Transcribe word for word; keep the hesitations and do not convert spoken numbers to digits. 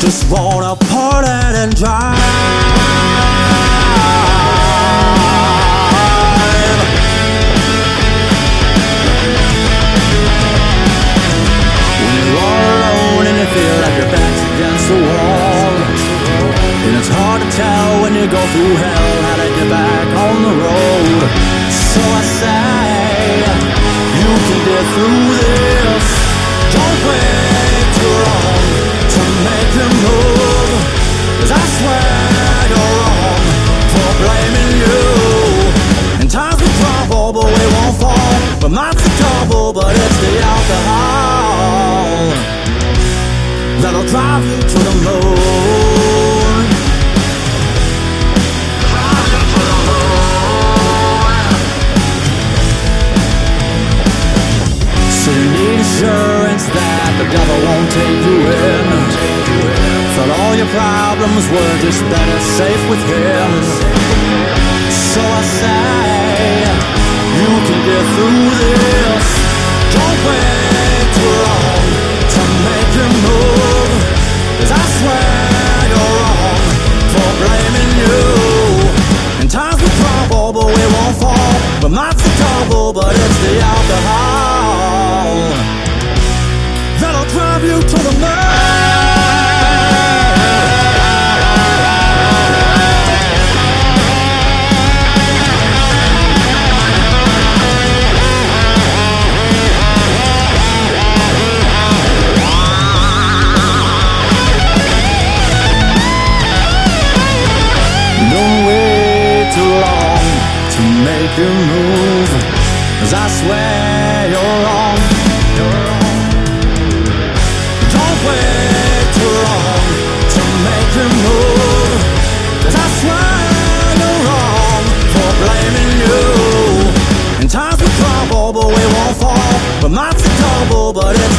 just wanna party and drive. When you're all alone and you feel like your back's against the wall, and it's hard to tell when you go through hell how to get back on the road. So I say, you can get through this. Don't wait too long to make the move, 'cause I swear you're wrong for blaming you. In times of trouble, but we won't fall. But mine's the trouble, but it's the alcohol that'll drive you to the moon. Drive you to the moon. So you need assurance that the devil won't take you in. Thought all your problems were just better safe with him. So I say, you can get through this. Don't wait too long to make your move, 'cause I swear you're wrong for blaming you. In times of trouble, but we won't fall. But mine's the trouble, but it's the alcohol that'll drive you to the moon. Don't wait too long to make your move, 'cause I swear you're wrong. You're wrong. Don't wait too long to make your move, 'cause I swear you're wrong for blaming you. In times of trouble, but we won't fall. But mine's the trouble, but it's